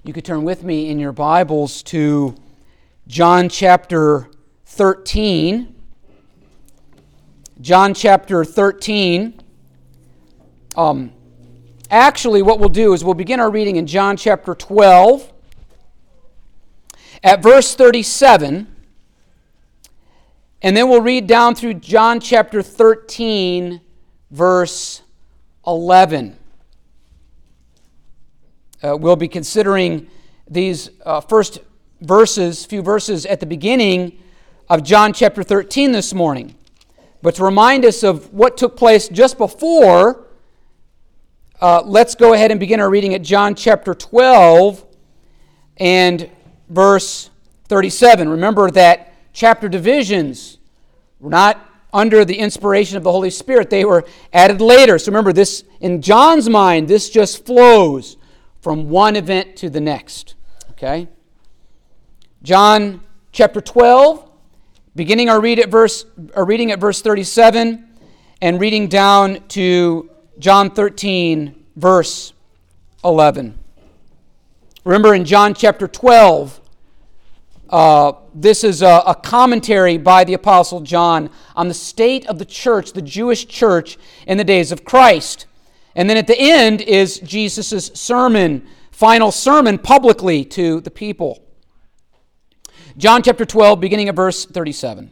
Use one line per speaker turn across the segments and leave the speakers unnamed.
You could turn with me in your Bibles to John chapter 13. John chapter 13. Actually, what we'll do is we'll begin our reading in John chapter 12 at verse 37. And then we'll read down through John chapter 13, verse 11. We'll be considering these few verses at the beginning of John chapter 13 this morning. But to remind us of what took place just before, let's go ahead and begin our reading at John chapter 12 and verse 37. Remember that chapter divisions were not under the inspiration of the Holy Spirit. They were added later. So remember, this in John's mind, this just flows from one event to the next. Okay? John chapter 12, beginning our reading at verse 37 and reading down to John 13, verse 11. Remember in John chapter 12, this is a commentary by the Apostle John on the state of the church, the Jewish church in the days of Christ. And then at the end is Jesus' final sermon publicly to the people. John chapter 12, beginning at verse 37.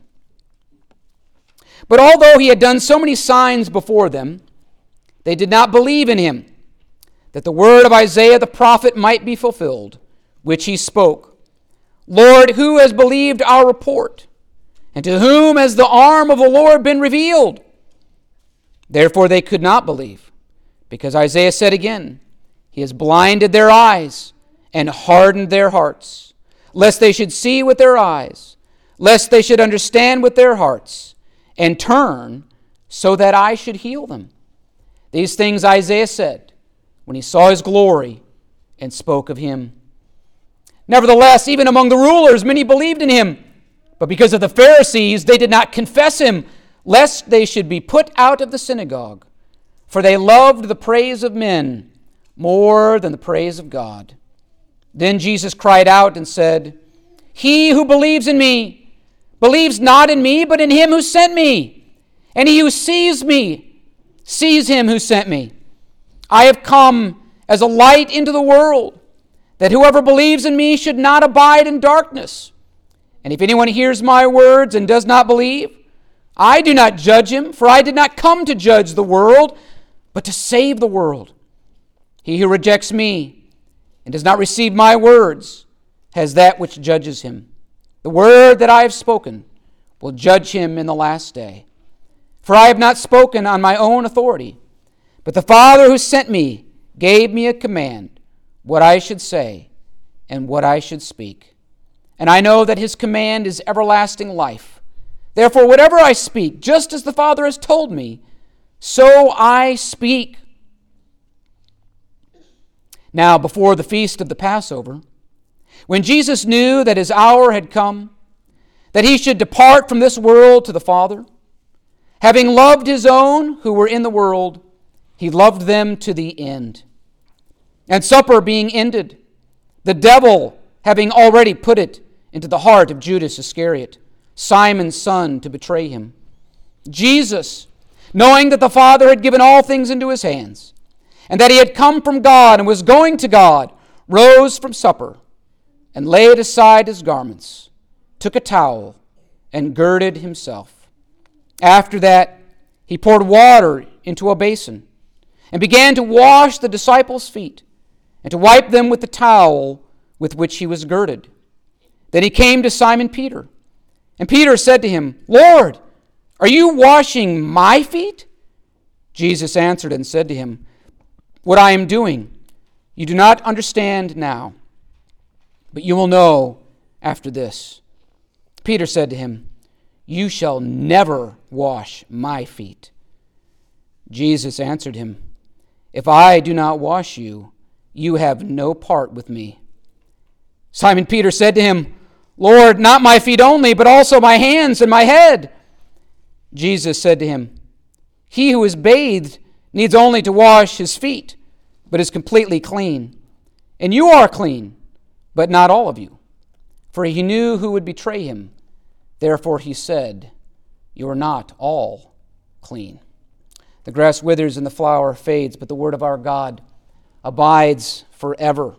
But although he had done so many signs before them, they did not believe in him, that the word of Isaiah the prophet might be fulfilled, which he spoke. Lord, who has believed our report? And to whom has the arm of the Lord been revealed? Therefore they could not believe, because Isaiah said again, he has blinded their eyes and hardened their hearts, lest they should see with their eyes, lest they should understand with their hearts, and turn so that I should heal them. These things Isaiah said when he saw his glory and spoke of him. Nevertheless, even among the rulers, many believed in him. But because of the Pharisees, they did not confess him, lest they should be put out of the synagogue. For they loved the praise of men more than the praise of God. Then Jesus cried out and said, He who believes in me, believes not in me, but in him who sent me. And he who sees me, sees him who sent me. I have come as a light into the world, that whoever believes in me should not abide in darkness. And if anyone hears my words and does not believe, I do not judge him, for I did not come to judge the world, but to save the world. He who rejects me and does not receive my words has that which judges him. The word that I have spoken will judge him in the last day. For I have not spoken on my own authority, but the Father who sent me gave me a command, what I should say and what I should speak. And I know that his command is everlasting life. Therefore, whatever I speak, just as the Father has told me, so I speak. Now, before the feast of the Passover, when Jesus knew that his hour had come, that he should depart from this world to the Father, having loved his own who were in the world, he loved them to the end. And supper being ended, the devil having already put it into the heart of Judas Iscariot, Simon's son, to betray him, Jesus, knowing that the Father had given all things into his hands, and that he had come from God and was going to God, rose from supper, and laid aside his garments, took a towel, and girded himself. After that, he poured water into a basin, and began to wash the disciples' feet, and to wipe them with the towel with which he was girded. Then he came to Simon Peter, and Peter said to him, Lord, are you washing my feet? Jesus answered and said to him, What I am doing, you do not understand now, but you will know after this. Peter said to him, You shall never wash my feet. Jesus answered him, If I do not wash you, you have no part with me. Simon Peter said to him, Lord, not my feet only, but also my hands and my head. Jesus said to him, He who is bathed needs only to wash his feet, but is completely clean. And you are clean, but not all of you. For he knew who would betray him. Therefore he said, you are not all clean. The grass withers and the flower fades, but the word of our God abides forever.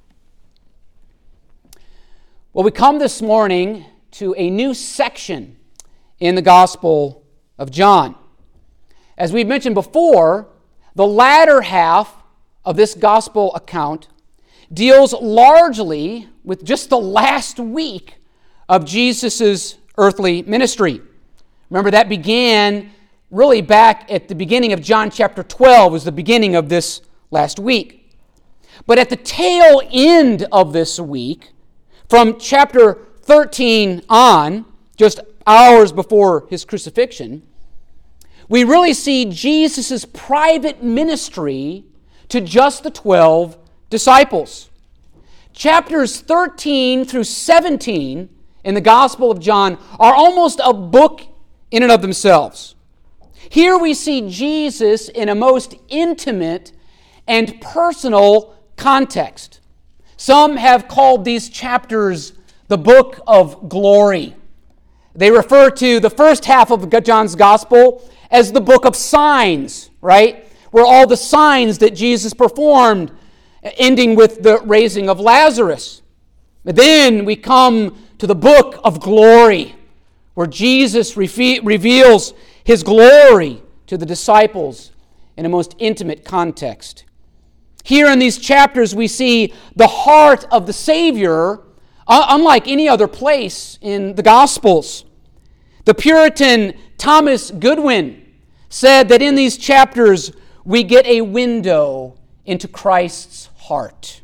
Well, we come this morning to a new section in the Gospel of John. As we've mentioned before, the latter half of this Gospel account deals largely with just the last week of Jesus' earthly ministry. Remember, that began really back at the beginning of John chapter 12, was the beginning of this last week. But at the tail end of this week, from chapter 13 on, just hours before his crucifixion, we really see Jesus' private ministry to just the 12 disciples. Chapters 13 through 17 in the Gospel of John are almost a book in and of themselves. Here we see Jesus in a most intimate and personal context. Some have called these chapters the book of glory. They refer to the first half of John's Gospel as the book of signs, right? Where all the signs that Jesus performed, ending with the raising of Lazarus. But then we come to the book of glory, where Jesus reveals his glory to the disciples in a most intimate context. Here in these chapters we see the heart of the Savior, unlike any other place in the Gospels. The Puritan Thomas Goodwin said that in these chapters we get a window into Christ's heart.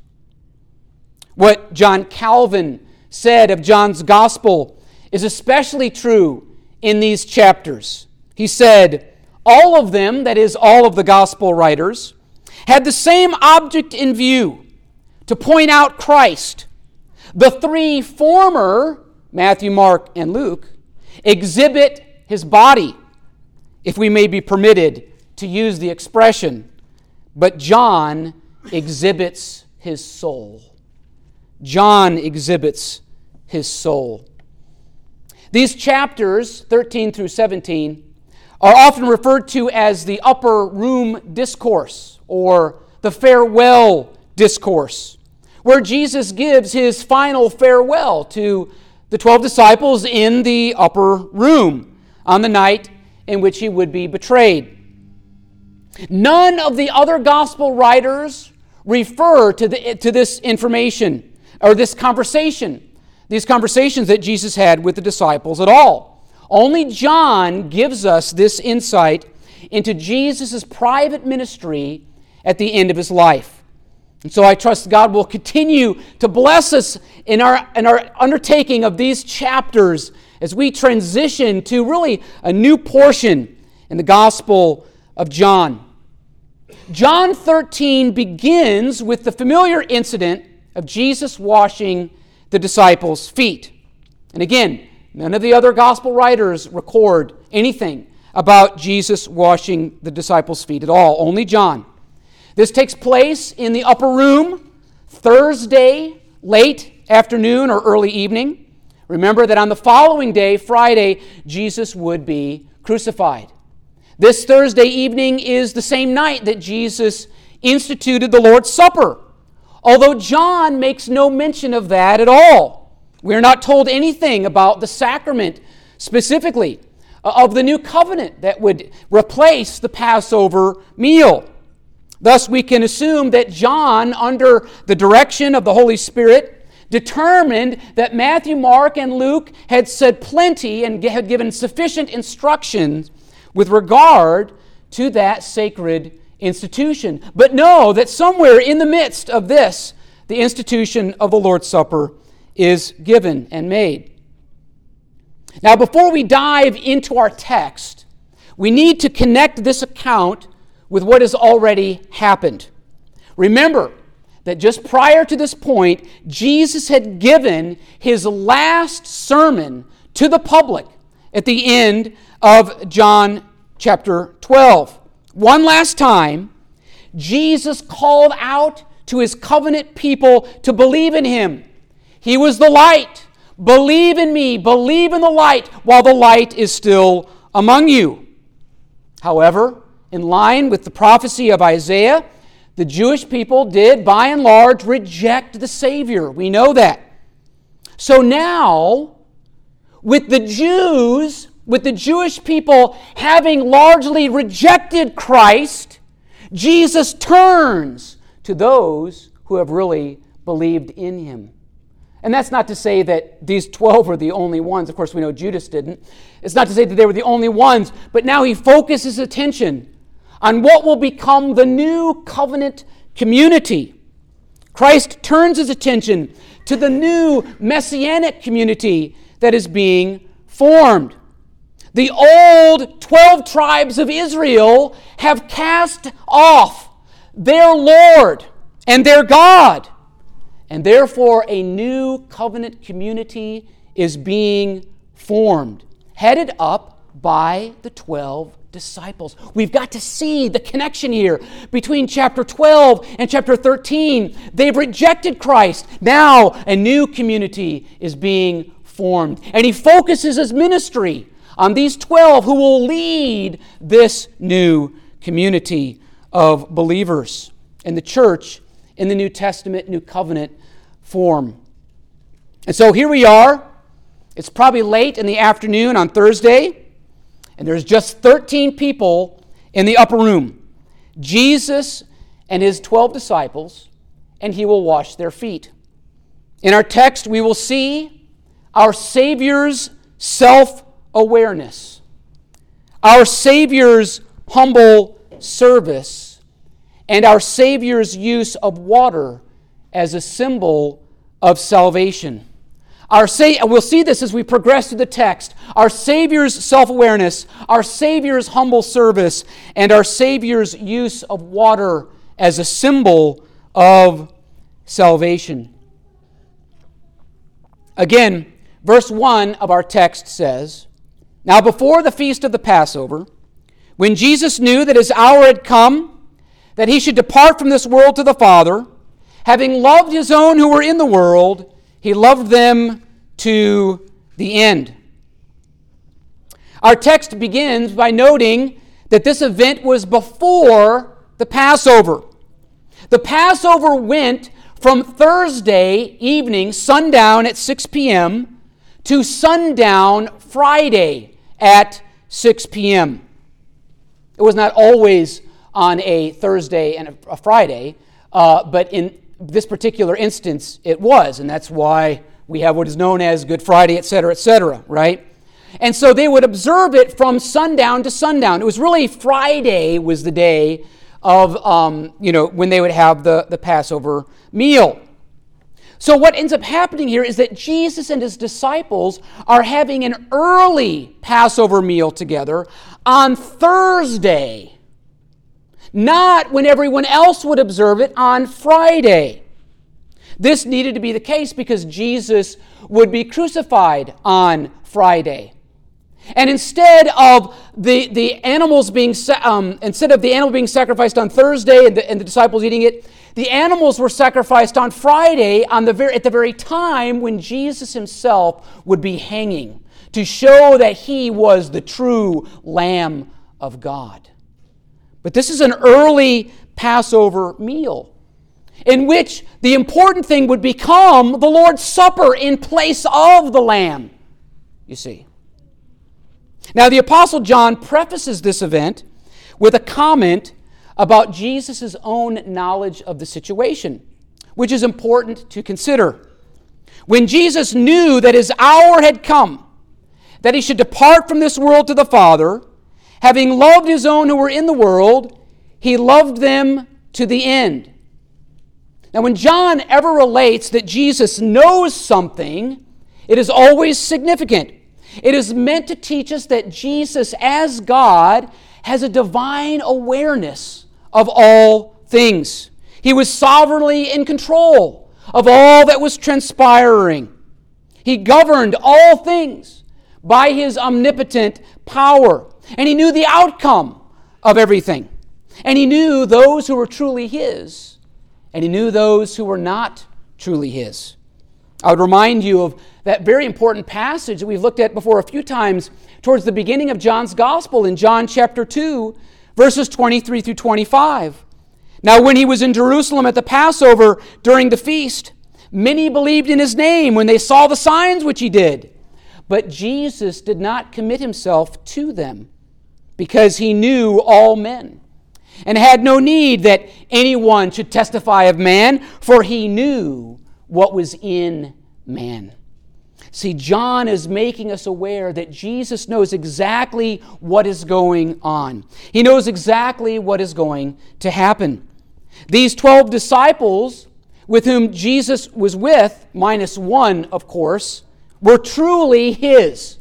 What John Calvin said of John's Gospel is especially true in these chapters. He said, all of them, that is, all of the Gospel writers, had the same object in view, to point out Christ. The three former, Matthew, Mark, and Luke, exhibit his body, if we may be permitted to use the expression, but John exhibits his soul. John exhibits his soul. These chapters, 13 through 17, are often referred to as the upper room discourse or the farewell discourse, where Jesus gives his final farewell to the 12 disciples in the upper room on the night in which he would be betrayed. None of the other gospel writers refer to this information or this conversation, these conversations that Jesus had with the disciples at all. Only John gives us this insight into Jesus' private ministry at the end of his life. And so I trust God will continue to bless us in our undertaking of these chapters as we transition to really a new portion in the Gospel of John. John 13 begins with the familiar incident of Jesus washing the disciples' feet. And again, none of the other gospel writers record anything about Jesus washing the disciples' feet at all, only John. This takes place in the upper room, Thursday, late afternoon or early evening. Remember that on the following day, Friday, Jesus would be crucified. This Thursday evening is the same night that Jesus instituted the Lord's Supper, although John makes no mention of that at all. We're not told anything about the sacrament specifically of the new covenant that would replace the Passover meal. Thus, we can assume that John, under the direction of the Holy Spirit, determined that Matthew, Mark, and Luke had said plenty and had given sufficient instructions with regard to that sacred institution. But know that somewhere in the midst of this, the institution of the Lord's Supper is given and made. Now, before we dive into our text, we need to connect this account with what has already happened. Remember that just prior to this point, Jesus had given his last sermon to the public at the end of John chapter 12. One last time, Jesus called out to his covenant people to believe in him He was the light. Believe in me, believe in the light while the light is still among you. However, in line with the prophecy of Isaiah, the Jewish people did, by and large, reject the Savior. We know that. So now, with the Jewish people having largely rejected Christ, Jesus turns to those who have really believed in him. And that's not to say that these 12 were the only ones. Of course, we know Judas didn't. It's not to say that they were the only ones, but now he focuses attention on what will become the new covenant community. Christ turns his attention to the new messianic community that is being formed. The old 12 tribes of Israel have cast off their Lord and their God, and therefore a new covenant community is being formed, headed up by the 12 disciples. We've got to see the connection here between chapter 12 and chapter 13. They've rejected Christ. Now a new community is being formed. And he focuses his ministry on these 12 who will lead this new community of believers in the church in the New Testament, New Covenant form. And so here we are. It's probably late in the afternoon on Thursday, and there's just 13 people in the upper room. Jesus and his 12 disciples, and he will wash their feet. In our text, we will see our Savior's self-awareness, our Savior's humble service, and our Savior's use of water as a symbol of salvation. We'll see this as we progress through the text. Our Savior's self-awareness, our Savior's humble service, and our Savior's use of water as a symbol of salvation. Again, verse 1 of our text says, "Now before the feast of the Passover, when Jesus knew that his hour had come, that he should depart from this world to the Father, having loved his own who were in the world, he loved them to the end." Our text begins by noting that this event was before the Passover. The Passover went from Thursday evening, sundown at 6 p.m., to sundown Friday at 6 p.m. It was not always on a Thursday and a Friday, but in this particular instance it was, and that's why we have what is known as Good Friday, etc., right? And so they would observe it from sundown to sundown. It was really Friday was the day of, when they would have the Passover meal. So what ends up happening here is that Jesus and his disciples are having an early Passover meal together on Thursday, not when everyone else would observe it on Friday. This needed to be the case because Jesus would be crucified on Friday. And instead of the animal being sacrificed on Thursday and the disciples eating it, the animals were sacrificed on Friday at the very time when Jesus himself would be hanging to show that he was the true Lamb of God. But this is an early Passover meal in which the important thing would become the Lord's Supper in place of the Lamb, you see. Now, the Apostle John prefaces this event with a comment about Jesus' own knowledge of the situation, which is important to consider. When Jesus knew that his hour had come, that he should depart from this world to the Father, having loved his own who were in the world, he loved them to the end. Now, when John ever relates that Jesus knows something, it is always significant. It is meant to teach us that Jesus, as God, has a divine awareness of all things. He was sovereignly in control of all that was transpiring. He governed all things by his omnipotent power. And he knew the outcome of everything. And he knew those who were truly his. And he knew those who were not truly his. I would remind you of that very important passage that we've looked at before a few times towards the beginning of John's Gospel in John chapter 2, verses 23 through 25. Now, when he was in Jerusalem at the Passover during the feast, many believed in his name when they saw the signs which he did. But Jesus did not commit himself to them, because he knew all men, and had no need that anyone should testify of man, for he knew what was in man. See, John is making us aware that Jesus knows exactly what is going on. He knows exactly what is going to happen. These 12 disciples with whom Jesus was with, minus one, of course, were truly his.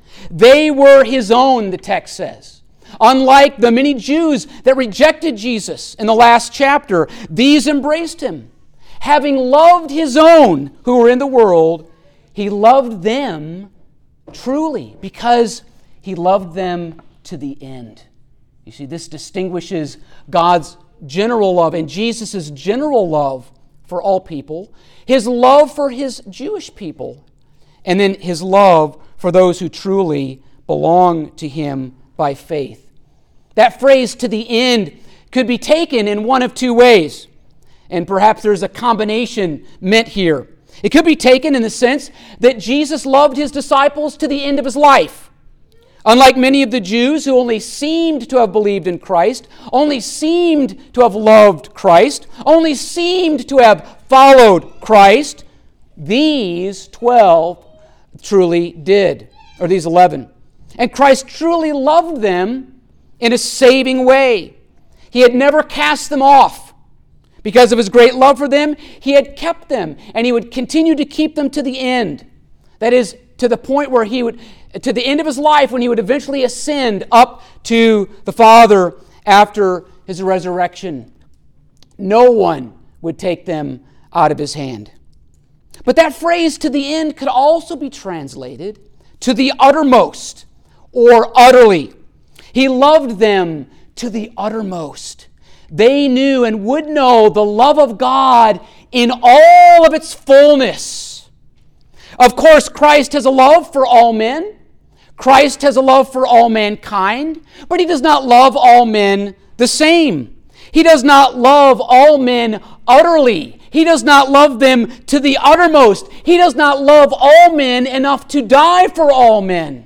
They were his own, the text says. Unlike the many Jews that rejected Jesus in the last chapter, these embraced him. Having loved his own who were in the world, he loved them truly because he loved them to the end. You see, this distinguishes God's general love and Jesus' general love for all people, his love for his Jewish people, and then his love for those who truly belong to him by faith. That phrase, to the end, could be taken in one of two ways. And perhaps there's a combination meant here. It could be taken in the sense that Jesus loved his disciples to the end of his life. Unlike many of the Jews who only seemed to have believed in Christ, only seemed to have loved Christ, only seemed to have followed Christ, these 12 truly did, or these 11. And Christ truly loved them in a saving way. He had never cast them off. Because of his great love for them, he had kept them, and he would continue to keep them to the end. That is, to the point where he would, to the end of his life, when he would eventually ascend up to the Father after his resurrection. No one would take them out of his hand. But that phrase, to the end, could also be translated to the uttermost or utterly. He loved them to the uttermost. They knew and would know the love of God in all of its fullness. Of course, Christ has a love for all men. Christ has a love for all mankind, but he does not love all men the same. He does not love all men utterly. He does not love them to the uttermost. He does not love all men enough to die for all men.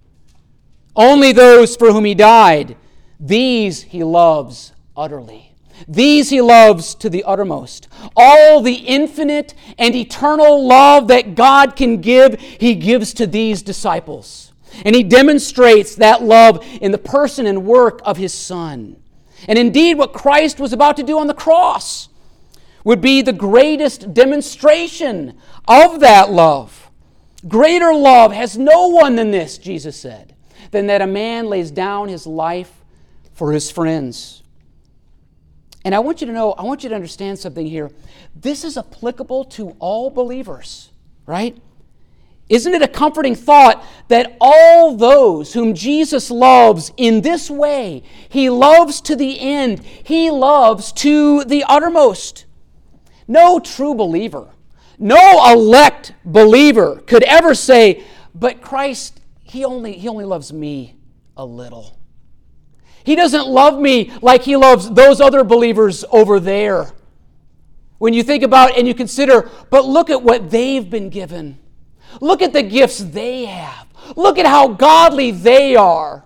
Only those for whom he died, these he loves utterly. These he loves to the uttermost. All the infinite and eternal love that God can give, he gives to these disciples. And he demonstrates that love in the person and work of his Son. And indeed, what Christ was about to do on the cross would be the greatest demonstration of that love. Greater love has no one than this, Jesus said, than that a man lays down his life for his friends. And I want you to understand something here. This is applicable to all believers, right? Isn't it a comforting thought that all those whom Jesus loves in this way, he loves to the end, he loves to the uttermost? No true believer, no elect believer could ever say, but Christ, he only loves me a little. He doesn't love me like he loves those other believers over there. When you think about and you consider, but look at what they've been given. Look at the gifts they have. Look at how godly they are.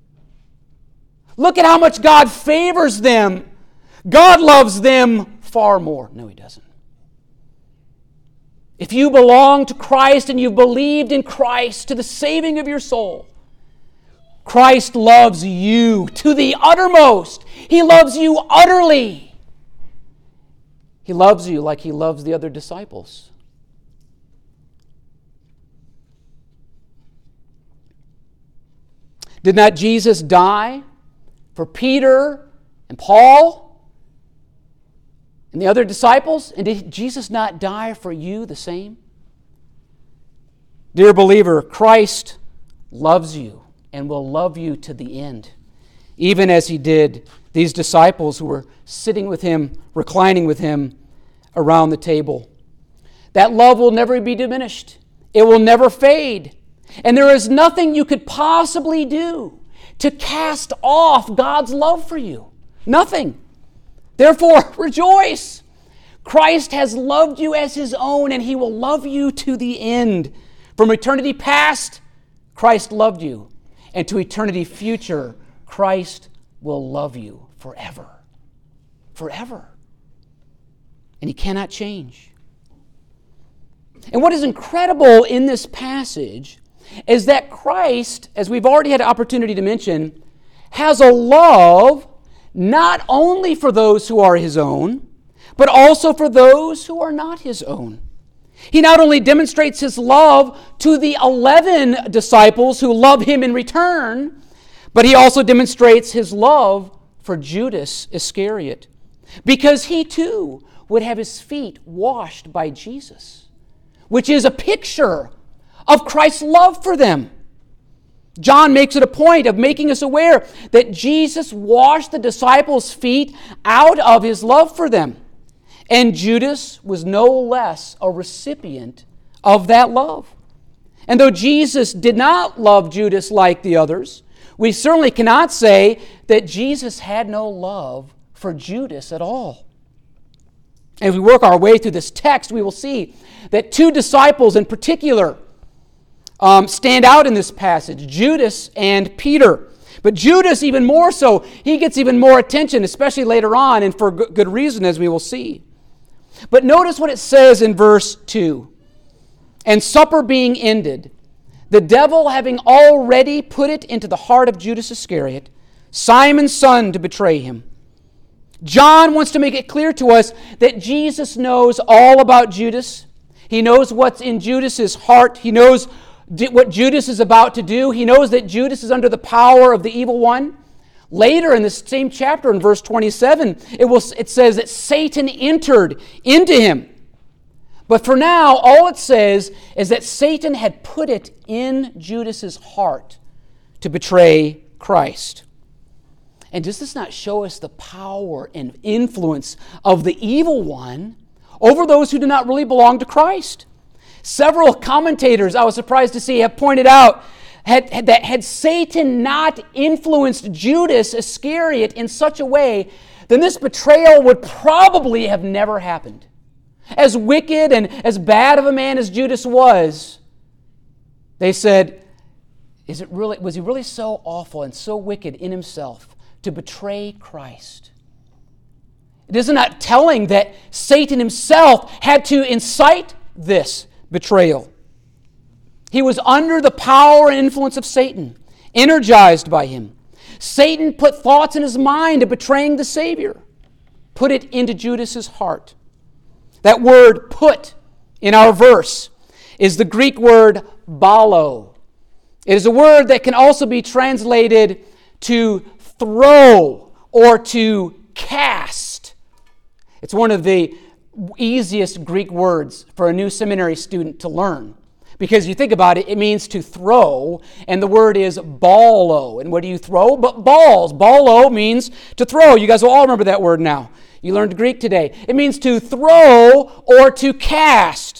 Look at how much God favors them. God loves them far more. No, he doesn't. If you belong to Christ and you've believed in Christ to the saving of your soul, Christ loves you to the uttermost. He loves you utterly. He loves you like he loves the other disciples. Did not Jesus die for Peter and Paul and the other disciples? And did Jesus not die for you the same? Dear believer, Christ loves you and will love you to the end, even as he did these disciples who were sitting with him, reclining with him around the table. That love will never be diminished. It will never fade. And there is nothing you could possibly do to cast off God's love for you. Nothing. Therefore, rejoice. Christ has loved you as His own, and He will love you to the end. From eternity past, Christ loved you. And to eternity future, Christ will love you forever. Forever. And He cannot change. And what is incredible in this passage is that Christ, as we've already had an opportunity to mention, has a love not only for those who are His own, but also for those who are not His own. He not only demonstrates His love to the 11 disciples who love Him in return, but He also demonstrates His love for Judas Iscariot, because he too would have his feet washed by Jesus, which is a picture of Christ's love for them. John makes it a point of making us aware that Jesus washed the disciples' feet out of His love for them. And Judas was no less a recipient of that love. And though Jesus did not love Judas like the others, we certainly cannot say that Jesus had no love for Judas at all. As we work our way through this text, we will see that two disciples in particular stand out in this passage, Judas and Peter. But Judas even more so, he gets even more attention, especially later on, and for good reason, as we will see. But notice what it says in verse 2. And supper being ended, the devil having already put it into the heart of Judas Iscariot, Simon's son, to betray Him. John wants to make it clear to us that Jesus knows all about Judas. He knows what's in Judas's heart. He knows what Judas is about to do. He knows that Judas is under the power of the evil one. Later in this same chapter, in verse 27, it says that Satan entered into him. But for now, all it says is that Satan had put it in Judas's heart to betray Christ. And does this not show us the power and influence of the evil one over those who do not really belong to Christ? Several commentators, I was surprised to see, have pointed out that had Satan not influenced Judas Iscariot in such a way, then this betrayal would probably have never happened. As wicked and as bad of a man as Judas was, they said, was he really so awful and so wicked in himself to betray Christ? It is not telling that Satan himself had to incite this betrayal. He was under the power and influence of Satan, energized by him. Satan put thoughts in his mind of betraying the Savior, put it into Judas's heart. That word "put" in our verse is the Greek word "balo." It is a word that can also be translated to throw or to cast. It's one of the easiest Greek words for a new seminary student to learn. Because you think about it, it means to throw, and the word is ballo. And what do you throw? But balls. Ballo means to throw. You guys will all remember that word now. You learned Greek today. It means to throw or to cast.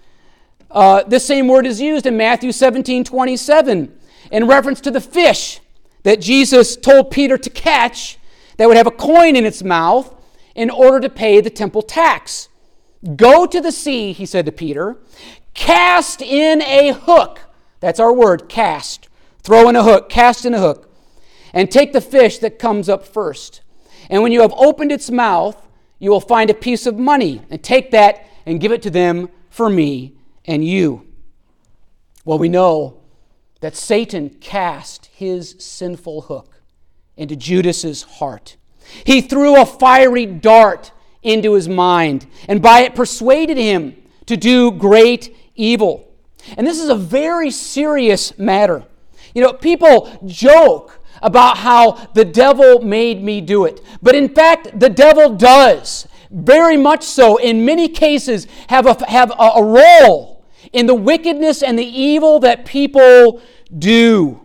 This same word is used in Matthew 17:27 in reference to the fish that Jesus told Peter to catch that would have a coin in its mouth in order to pay the temple tax. Go to the sea, he said to Peter, cast in a hook. That's our word, cast. Throw in a hook, cast in a hook. And take the fish that comes up first. And when you have opened its mouth, you will find a piece of money. And take that and give it to them for me and you. Well, we know that Satan cast his sinful hook into Judas's heart. He threw a fiery dart into his mind, and by it persuaded him to do great evil. And this is a very serious matter. You know, people joke about how the devil made me do it. But in fact, the devil does, very much so, in many cases, have a role in the wickedness and the evil that people do.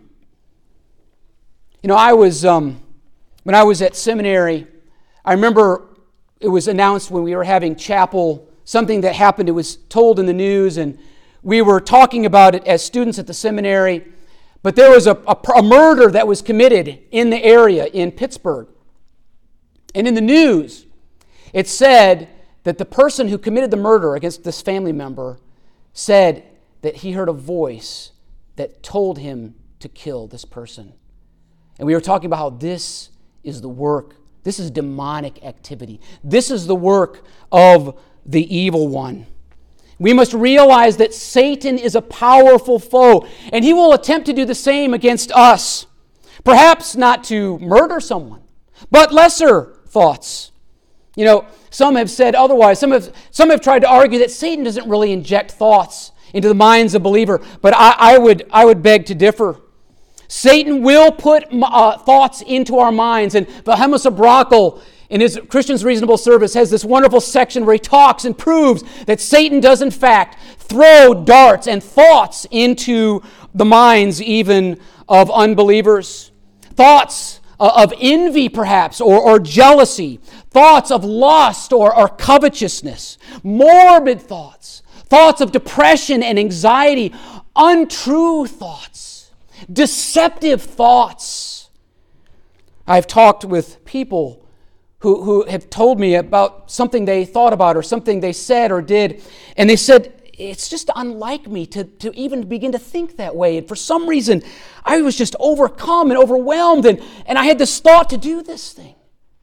You know, when I was at seminary, I remember it was announced when we were having chapel something that happened. It was told in the news, and we were talking about it as students at the seminary. But there was a murder that was committed in the area in Pittsburgh. And in the news, it said that the person who committed the murder against this family member said that he heard a voice that told him to kill this person. And we were talking about how this is the work, this is demonic activity. This is the work of the evil one. We must realize that Satan is a powerful foe, and he will attempt to do the same against us. Perhaps not to murder someone, but lesser thoughts. You know, some have said otherwise. Some have tried to argue that Satan doesn't really inject thoughts into the minds of believer, but I would beg to differ. Satan will put thoughts into our minds, and Vahemus Abrakel, in his Christian's Reasonable Service, has this wonderful section where he talks and proves that Satan does in fact throw darts and thoughts into the minds even of unbelievers. Thoughts of envy perhaps, or jealousy. Thoughts of lust or covetousness. Morbid thoughts. Thoughts of depression and anxiety. Untrue thoughts. Deceptive thoughts. I've talked with people who have told me about something they thought about or something they said or did, and they said, it's just unlike me to even begin to think that way. And for some reason, I was just overcome and overwhelmed, and I had this thought to do this thing.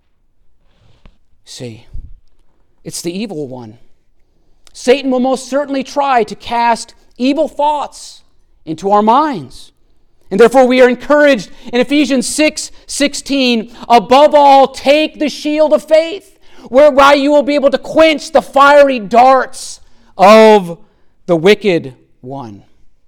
See, it's the evil one. Satan will most certainly try to cast evil thoughts into our minds. And therefore we are encouraged in Ephesians 6:16, above all, take the shield of faith, whereby you will be able to quench the fiery darts of the wicked one.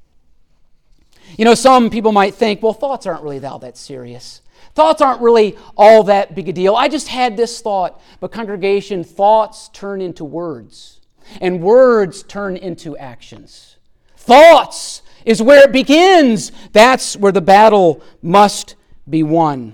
You know, some people might think, well, thoughts aren't really all that serious. Thoughts aren't really all that big a deal. I just had this thought. But congregation, thoughts turn into words, and words turn into actions. Thoughts is where it begins. That's where the battle must be won.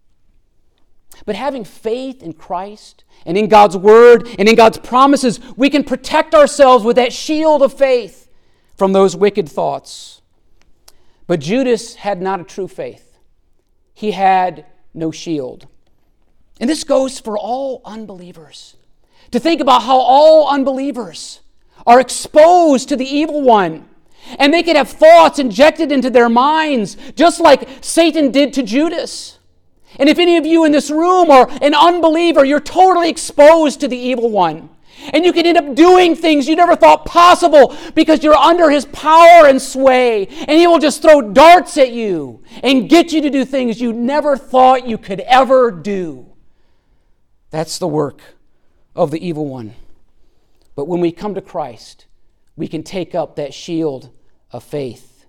But having faith in Christ and in God's Word and in God's promises, we can protect ourselves with that shield of faith from those wicked thoughts. But Judas had not a true faith. He had no shield. And this goes for all unbelievers. To think about how all unbelievers are exposed to the evil one. And they could have thoughts injected into their minds, just like Satan did to Judas. And if any of you in this room are an unbeliever, you're totally exposed to the evil one. And you can end up doing things you never thought possible because you're under his power and sway. And he will just throw darts at you and get you to do things you never thought you could ever do. That's the work of the evil one. But when we come to Christ, we can take up that shield of faith.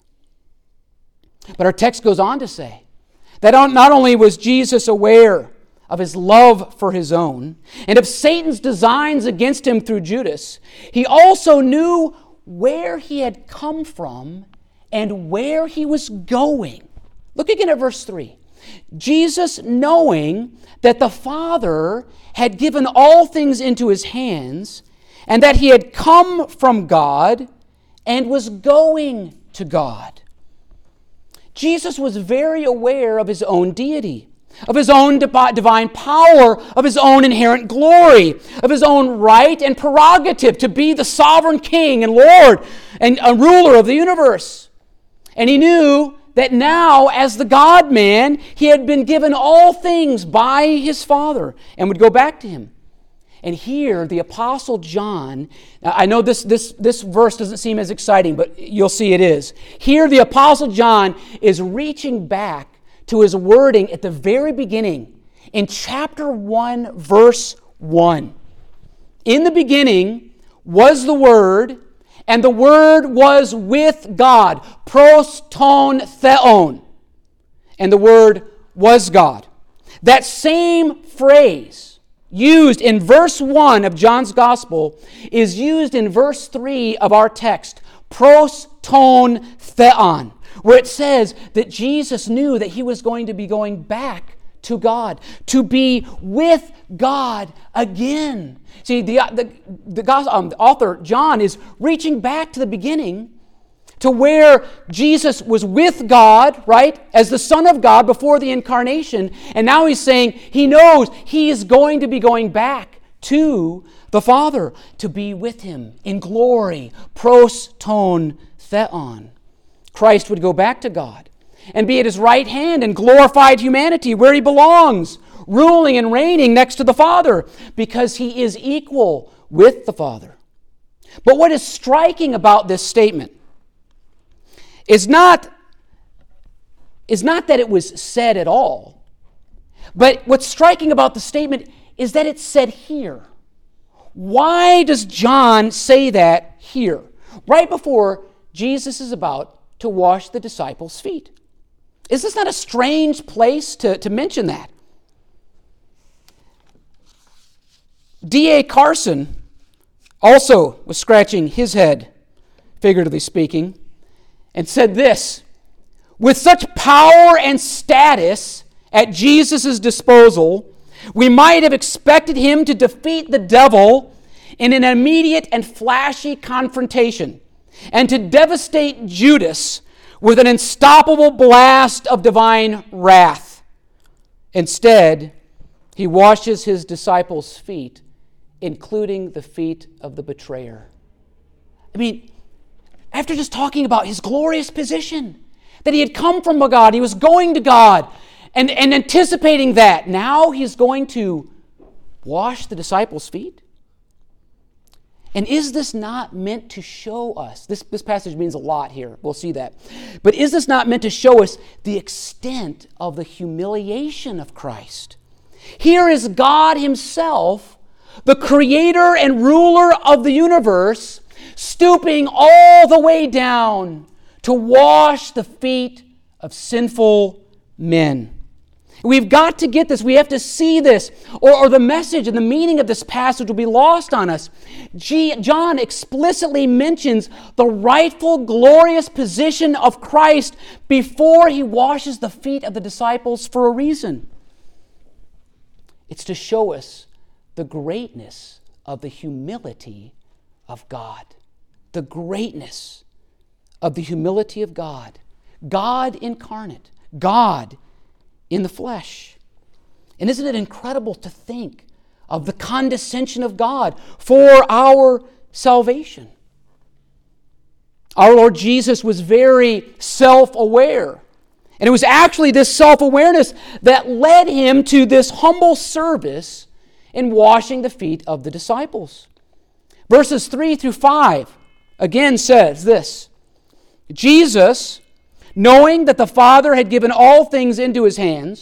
But our text goes on to say that not only was Jesus aware of his love for his own and of Satan's designs against him through Judas, he also knew where he had come from and where he was going. Look again at verse 3. Jesus, knowing that the Father had given all things into his hands, and that he had come from God and was going to God. Jesus was very aware of his own deity, of his own divine power, of his own inherent glory, of his own right and prerogative to be the sovereign king and Lord and a ruler of the universe. And he knew that now, as the God-man, he had been given all things by his Father and would go back to him. And here, the Apostle John, I know this verse doesn't seem as exciting, but you'll see it is. Here, the Apostle John is reaching back to his wording at the very beginning in chapter 1, verse 1. In the beginning was the Word, and the Word was with God. Pros ton theon. And the Word was God. That same phrase used in verse 1 of John's Gospel is used in verse 3 of our text, pros ton theon, where it says that Jesus knew that he was going to be going back to God, to be with God again. See, the author, John, is reaching back to the beginning, to where Jesus was with God, right, as the Son of God before the incarnation. And now he's saying he knows he is going to be going back to the Father to be with him in glory, pros ton theon. Christ would go back to God and be at his right hand in glorified humanity where he belongs, ruling and reigning next to the Father, because he is equal with the Father. But what is striking about this statement is not that it was said at all, but what's striking about the statement is that it's said here. Why does John say that here, right before Jesus is about to wash the disciples' feet? Is this not a strange place to mention that? D.A. Carson also was scratching his head, figuratively speaking, and said this: with such power and status at Jesus' disposal, we might have expected him to defeat the devil in an immediate and flashy confrontation, and to devastate Judas with an unstoppable blast of divine wrath. Instead, he washes his disciples' feet, including the feet of the betrayer. I mean, after just talking about his glorious position, that he had come from God, he was going to God, and anticipating that, now he's going to wash the disciples' feet? And is this not meant to show us, this passage means a lot here, we'll see that, but is this not meant to show us the extent of the humiliation of Christ? Here is God himself, the creator and ruler of the universe, stooping all the way down to wash the feet of sinful men. We've got to get this. We have to see this, or the message and the meaning of this passage will be lost on us. John explicitly mentions the rightful, glorious position of Christ before he washes the feet of the disciples for a reason. It's to show us the greatness of the humility of God. The greatness of the humility of God. God incarnate. God in the flesh. And isn't it incredible to think of the condescension of God for our salvation? Our Lord Jesus was very self-aware. And it was actually this self-awareness that led him to this humble service in washing the feet of the disciples. Verses 3 through 5 again says this: Jesus, knowing that the Father had given all things into his hands,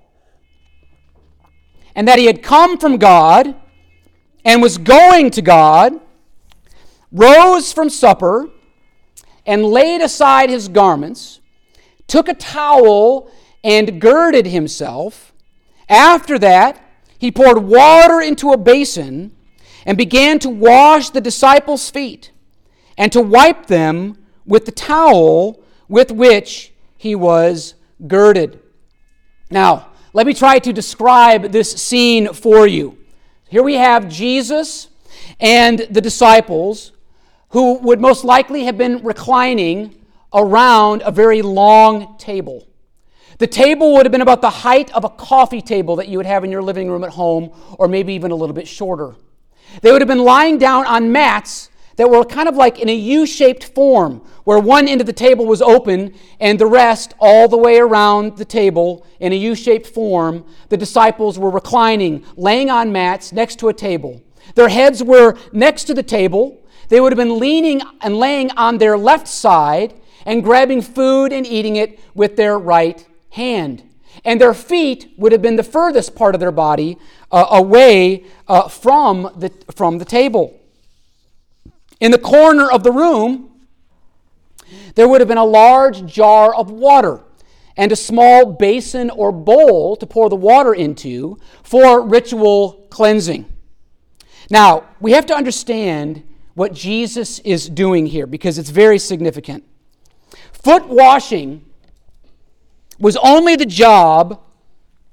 and that he had come from God and was going to God, rose from supper and laid aside his garments, took a towel and girded himself. After that, he poured water into a basin and began to wash the disciples' feet and to wipe them with the towel with which he was girded. Now, let me try to describe this scene for you. Here we have Jesus and the disciples, who would most likely have been reclining around a very long table. The table would have been about the height of a coffee table that you would have in your living room at home, or maybe even a little bit shorter. They would have been lying down on mats that were kind of like in a U-shaped form, where one end of the table was open and the rest all the way around the table in a U-shaped form. The disciples were reclining, laying on mats next to a table. Their heads were next to the table. They would have been leaning and laying on their left side and grabbing food and eating it with their right hand. And their feet would have been the furthest part of their body away from the table. In the corner of the room, there would have been a large jar of water and a small basin or bowl to pour the water into for ritual cleansing. Now, we have to understand what Jesus is doing here, because it's very significant. Foot washing was only the job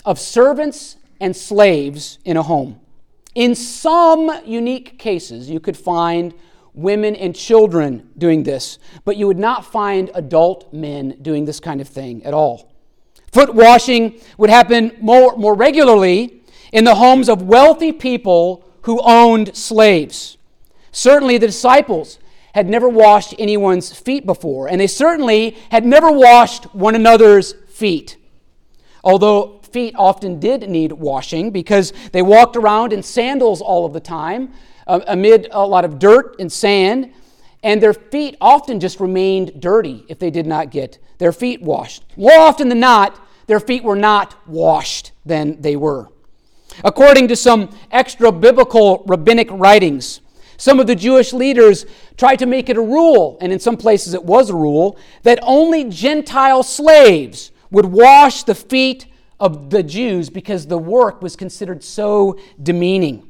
of servants and slaves in a home. In some unique cases, you could find women and children doing this, but you would not find adult men doing this kind of thing at all. Foot washing would happen more regularly in the homes of wealthy people who owned slaves. Certainly the disciples had never washed anyone's feet before, and they certainly had never washed one another's feet. Although feet often did need washing because they walked around in sandals all of the time amid a lot of dirt and sand, and their feet often just remained dirty if they did not get their feet washed. More often than not, their feet were not washed than they were. According to some extra-biblical rabbinic writings, some of the Jewish leaders tried to make it a rule, and in some places it was a rule, that only Gentile slaves would wash the feet of the Jews because the work was considered so demeaning.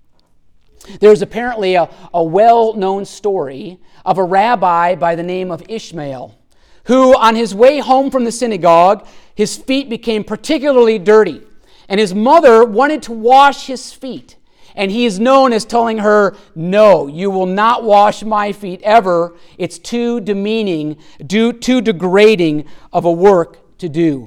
There's apparently a well-known story of a rabbi by the name of Ishmael, who on his way home from the synagogue, his feet became particularly dirty, and his mother wanted to wash his feet. And he is known as telling her, "No, you will not wash my feet ever. It's too demeaning, too degrading of a work to do."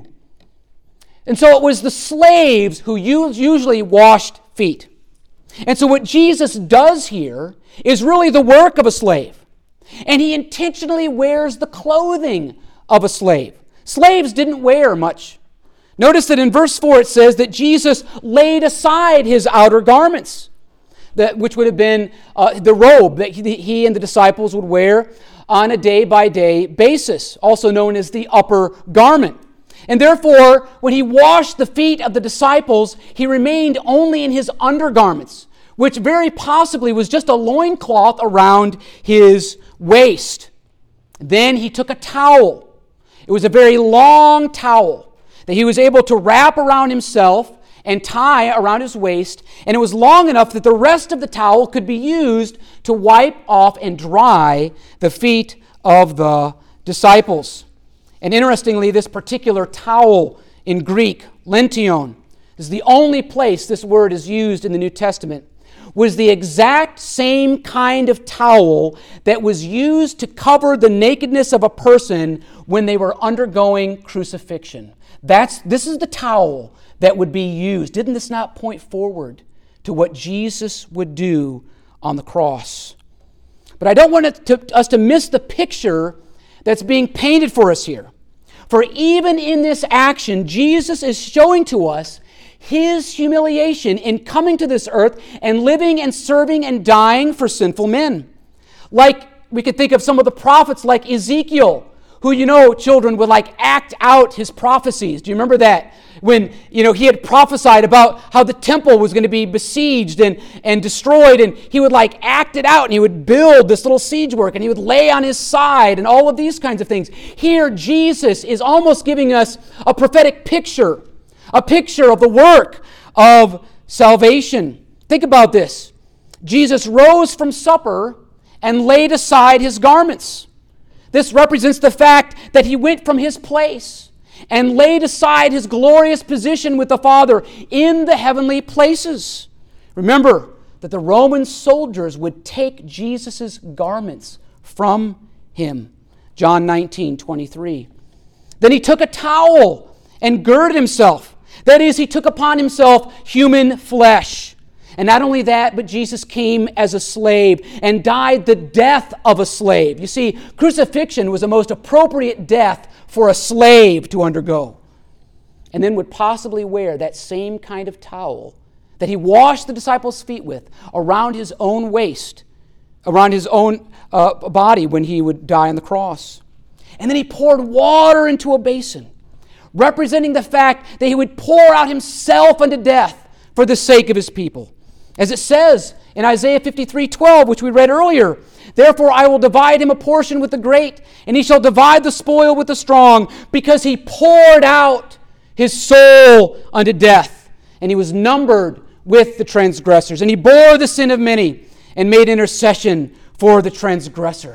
And so it was the slaves who usually washed feet. And so what Jesus does here is really the work of a slave. And he intentionally wears the clothing of a slave. Slaves didn't wear much. Notice that in verse 4 it says that Jesus laid aside his outer garments, which would have been the robe that he and the disciples would wear on a day-by-day basis, also known as the upper garment. And therefore, when he washed the feet of the disciples, he remained only in his undergarments, which very possibly was just a loincloth around his waist. Then he took a towel. It was a very long towel that he was able to wrap around himself and tie around his waist, and it was long enough that the rest of the towel could be used to wipe off and dry the feet of the disciples. And interestingly, this particular towel in Greek, lention, is the only place this word is used in the New Testament, was the exact same kind of towel that was used to cover the nakedness of a person when they were undergoing crucifixion. This is the towel that would be used. Didn't this not point forward to what Jesus would do on the cross? But I don't want us to miss the picture that's being painted for us here. For even in this action, Jesus is showing to us his humiliation in coming to this earth and living and serving and dying for sinful men. Like we could think of some of the prophets like Ezekiel, who, children would act out his prophecies. Do you remember that? When, he had prophesied about how the temple was going to be besieged and destroyed, and he would act it out, and he would build this little siege work, and he would lay on his side, and all of these kinds of things. Here, Jesus is almost giving us a prophetic picture, a picture of the work of salvation. Think about this. Jesus rose from supper and laid aside his garments. This represents the fact that he went from his place and laid aside his glorious position with the Father in the heavenly places. Remember that the Roman soldiers would take Jesus' garments from him. John 19:23. Then he took a towel and girded himself. That is, he took upon himself human flesh. And not only that, but Jesus came as a slave and died the death of a slave. You see, crucifixion was the most appropriate death for a slave to undergo. And then would possibly wear that same kind of towel that he washed the disciples' feet with around his own waist, around his own body when he would die on the cross. And then he poured water into a basin, representing the fact that he would pour out himself unto death for the sake of his people. As it says in Isaiah 53:12, which we read earlier, "Therefore I will divide him a portion with the great, and he shall divide the spoil with the strong, because he poured out his soul unto death, and he was numbered with the transgressors. And he bore the sin of many, and made intercession for the transgressors."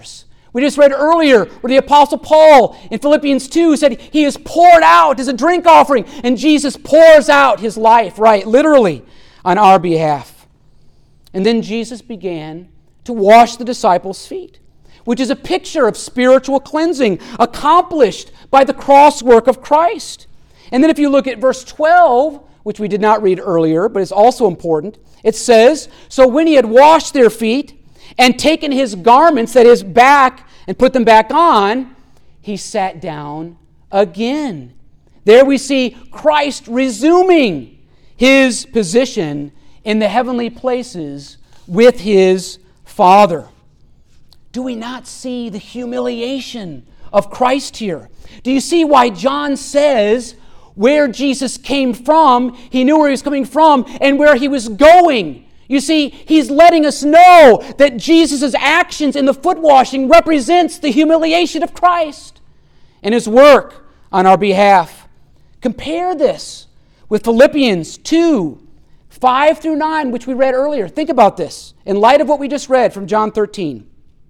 We just read earlier where the Apostle Paul in Philippians 2 said he is poured out as a drink offering, and Jesus pours out his life, right, literally, on our behalf. And then Jesus began to wash the disciples' feet, which is a picture of spiritual cleansing accomplished by the cross work of Christ. And then if you look at verse 12, which we did not read earlier, but is also important, it says, "So when he had washed their feet and taken his garments," that is, back, and put them back on, he sat down again. There we see Christ resuming his position in the heavenly places with his Father. Do we not see the humiliation of Christ here? Do you see why John says where Jesus came from, he knew where he was coming from, and where he was going? You see, he's letting us know that Jesus' actions in the foot washing represents the humiliation of Christ and his work on our behalf. Compare this with Philippians 2, 5 through 9, which we read earlier. Think about this in light of what we just read from John 13.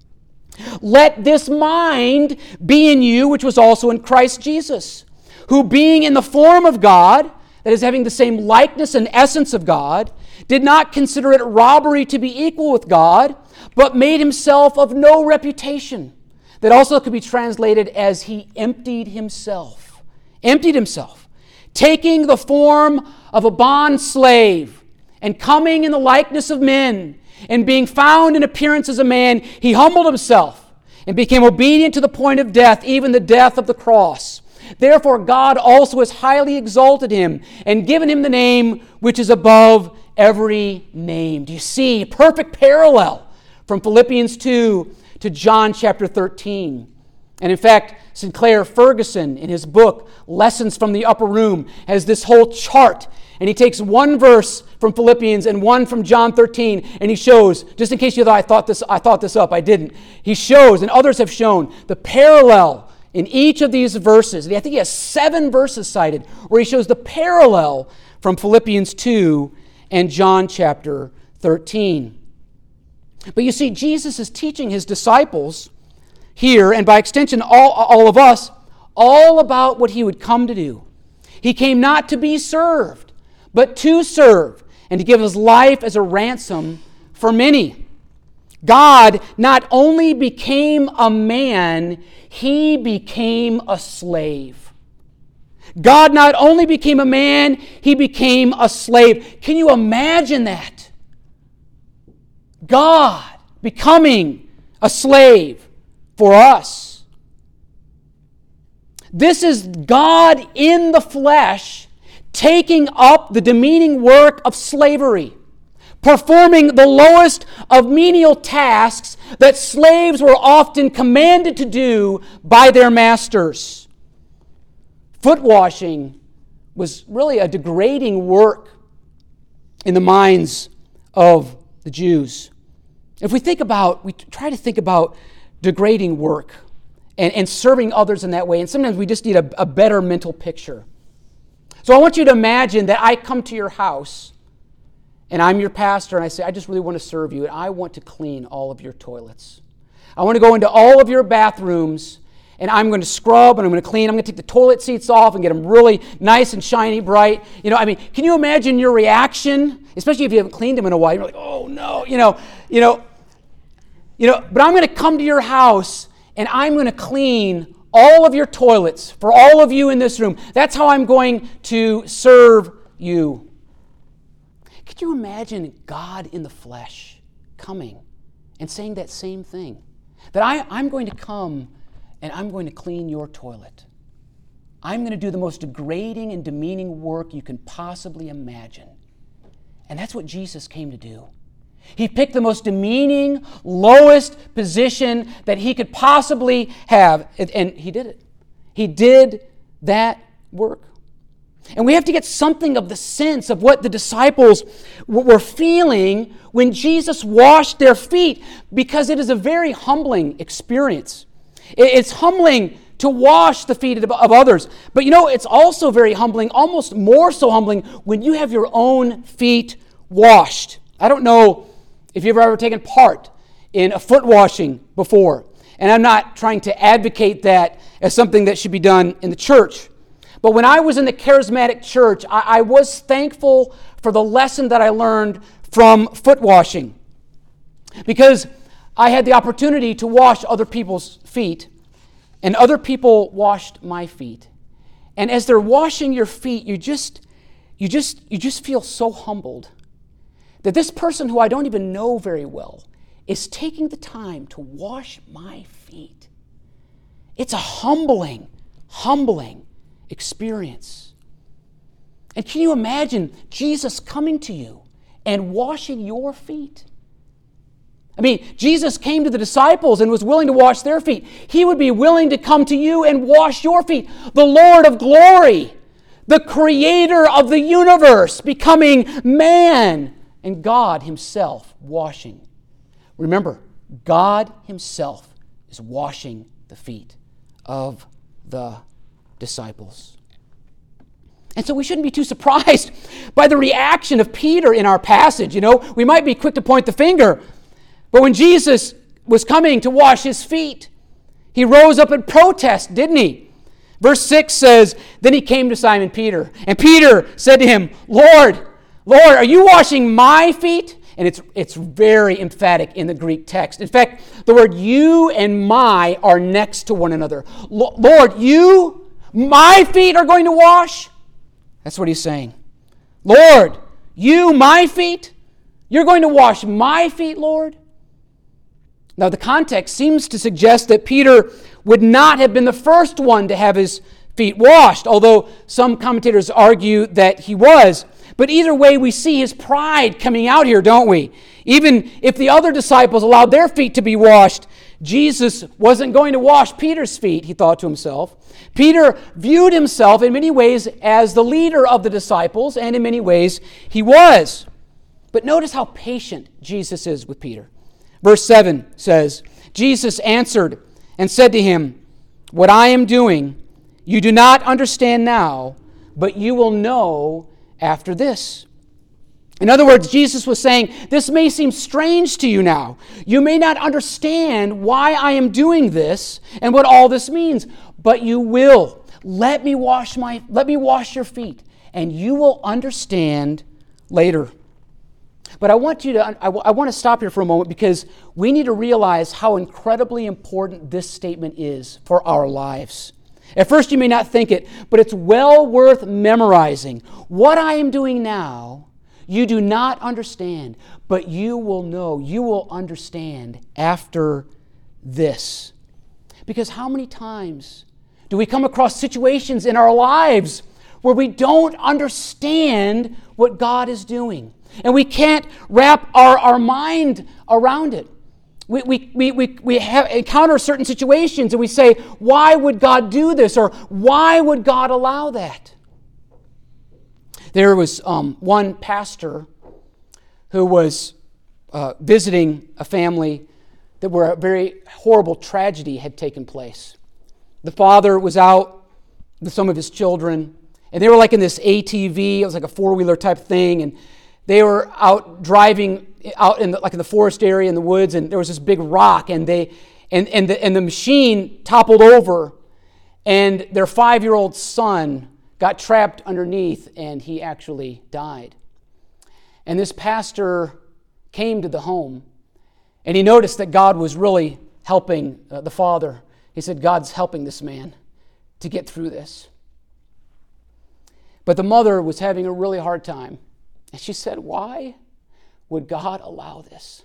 "Let this mind be in you, which was also in Christ Jesus, who being in the form of God," that is, having the same likeness and essence of God, "did not consider it robbery to be equal with God, but made himself of no reputation." That also could be translated as he emptied himself. Emptied himself. "Taking the form of a bond slave, and coming in the likeness of men, and being found in appearance as a man, he humbled himself, and became obedient to the point of death, even the death of the cross. Therefore God also has highly exalted him, and given him the name which is above every name." Do you see? Perfect parallel from Philippians 2 to John chapter 13. And in fact, Sinclair Ferguson, in his book, Lessons from the Upper Room, has this whole chart. And he takes one verse from Philippians and one from John 13, and he shows, just in case you thought I thought this up, I didn't. He shows, and others have shown, the parallel in each of these verses. I think he has 7 verses cited where he shows the parallel from Philippians 2 and John chapter 13. But you see, Jesus is teaching his disciples here, and by extension all of us, all about what he would come to do. He came not to be served, but to serve, and to give his life as a ransom for many. God not only became a man, he became a slave. God not only became a man, he became a slave. Can you imagine that? God becoming a slave for us. This is God in the flesh taking up the demeaning work of slavery, performing the lowest of menial tasks that slaves were often commanded to do by their masters. Foot washing was really a degrading work in the minds of the Jews. If we try to think about degrading work and serving others in that way, and sometimes we just need a better mental picture. So I want you to imagine that I come to your house, and I'm your pastor, and I say, I just really want to serve you, and I want to clean all of your toilets. I want to go into all of your bathrooms, and I'm going to scrub, and I'm going to clean. I'm going to take the toilet seats off and get them really nice and shiny, bright. Can you imagine your reaction, especially if you haven't cleaned them in a while? You're like, oh no, but I'm going to come to your house, and I'm going to clean all of your toilets for all of you in this room. That's how I'm going to serve you. Could you imagine God in the flesh coming and saying that same thing? That I'm going to come and I'm going to clean your toilet. I'm going to do the most degrading and demeaning work you can possibly imagine. And that's what Jesus came to do. He picked the most demeaning, lowest position that he could possibly have, and he did it. He did that work. And we have to get something of the sense of what the disciples were feeling when Jesus washed their feet, because it is a very humbling experience. It's humbling to wash the feet of others. But it's also very humbling, almost more so humbling, when you have your own feet washed. I don't know if you've ever taken part in a foot washing before. And I'm not trying to advocate that as something that should be done in the church. But when I was in the charismatic church, I was thankful for the lesson that I learned from foot washing. Because I had the opportunity to wash other people's feet, and other people washed my feet. And as they're washing your feet, you just feel so humbled that this person who I don't even know very well is taking the time to wash my feet. It's a humbling experience. And can you imagine Jesus coming to you and washing your feet? I mean, Jesus came to the disciples and was willing to wash their feet. He would be willing to come to you and wash your feet. The Lord of glory, the creator of the universe, becoming man, and God himself washing. Remember, God himself is washing the feet of the disciples. And so we shouldn't be too surprised by the reaction of Peter in our passage. You know, we might be quick to point the finger, but when Jesus was coming to wash his feet, he rose up in protest, didn't he? Verse 6 says, then he came to Simon Peter, and Peter said to him, Lord, are you washing my feet? And it's very emphatic in the Greek text. In fact, the word you and my are next to one another. Lord, my feet are going to wash? That's what he's saying. Lord, my feet? You're going to wash my feet, Lord? Now, the context seems to suggest that Peter would not have been the first one to have his feet washed, although some commentators argue that he was. But either way, we see his pride coming out here, don't we? Even if the other disciples allowed their feet to be washed, Jesus wasn't going to wash Peter's feet, he thought to himself. Peter viewed himself in many ways as the leader of the disciples, and in many ways he was. But notice how patient Jesus is with Peter. Verse 7 says, Jesus answered and said to him, what I am doing, you do not understand now, but you will know after this. In other words, Jesus was saying, this may seem strange to you now. You may not understand why I am doing this and what all this means, but you will. Let me wash your feet, and you will understand later. But I want to stop here for a moment because we need to realize how incredibly important this statement is for our lives. At first you may not think it, but it's well worth memorizing. What I am doing now, you do not understand, but you will know, you will understand after this. Because how many times do we come across situations in our lives where we don't understand what God is doing? And we can't wrap our mind around it. We encounter certain situations and we say, why would God do this? Or why would God allow that? There was one pastor who was visiting a family where a very horrible tragedy had taken place. The father was out with some of his children, and they were like in this ATV. It was like a four-wheeler type thing, and they were out driving out in the forest area in the woods, and there was this big rock, and the machine toppled over, and their 5-year-old son got trapped underneath, and he actually died. And this pastor came to the home, and he noticed that God was really helping the father. He said, God's helping this man to get through this. But the mother was having a really hard time. And she said, why would God allow this?